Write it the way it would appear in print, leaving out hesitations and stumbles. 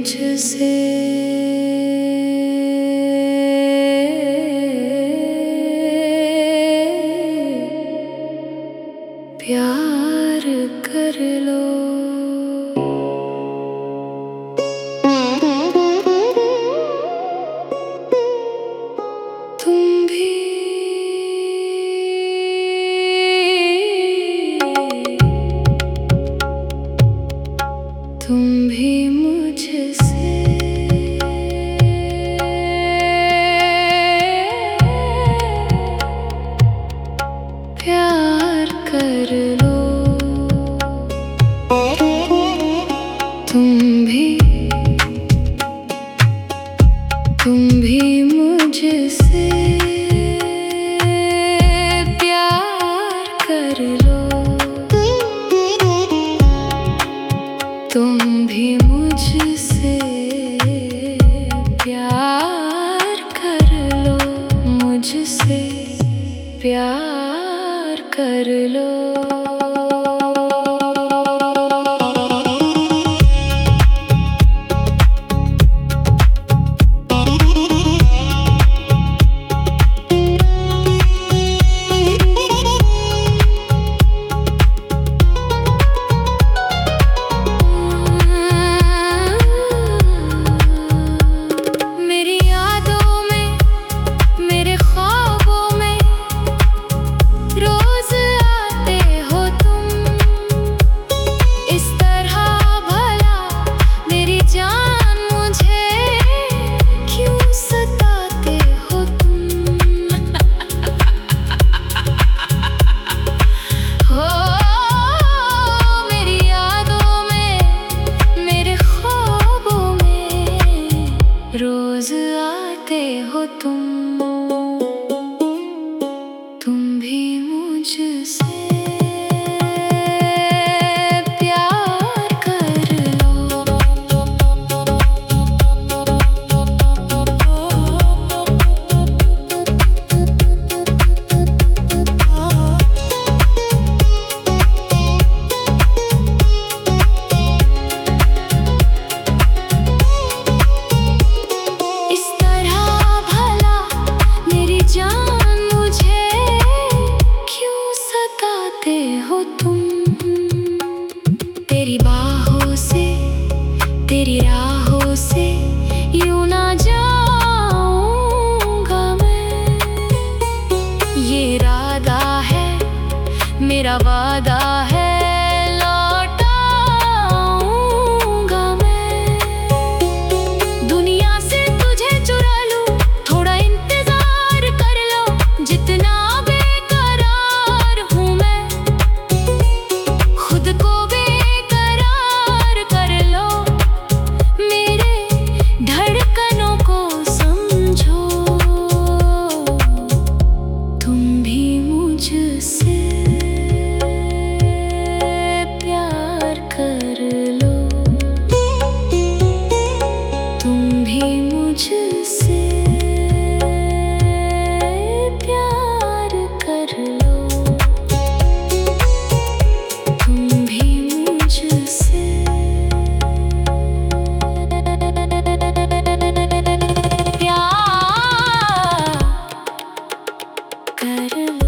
मुझसे प्यार कर लो। तुम भी मुझसे प्यार कर लो। तुम भी मुझसे प्यार कर लो। तुम भी मुझसे प्यार कर लो। मुझसे प्यार कर लो। रोज आते हो तुम भी मुझसे प्यार कर लो। हो तुम तेरी बाहों से तेरी राहों से यूं ना जाऊंगा मैं। ये इरादा है मेरा वादा है लौट आऊंगा मैं। दुनिया से तुझे चुरा लूं थोड़ा इंतजार कर लो। जितना मुझसे प्यार कर लो। तुम भी मुझसे प्यार कर लो।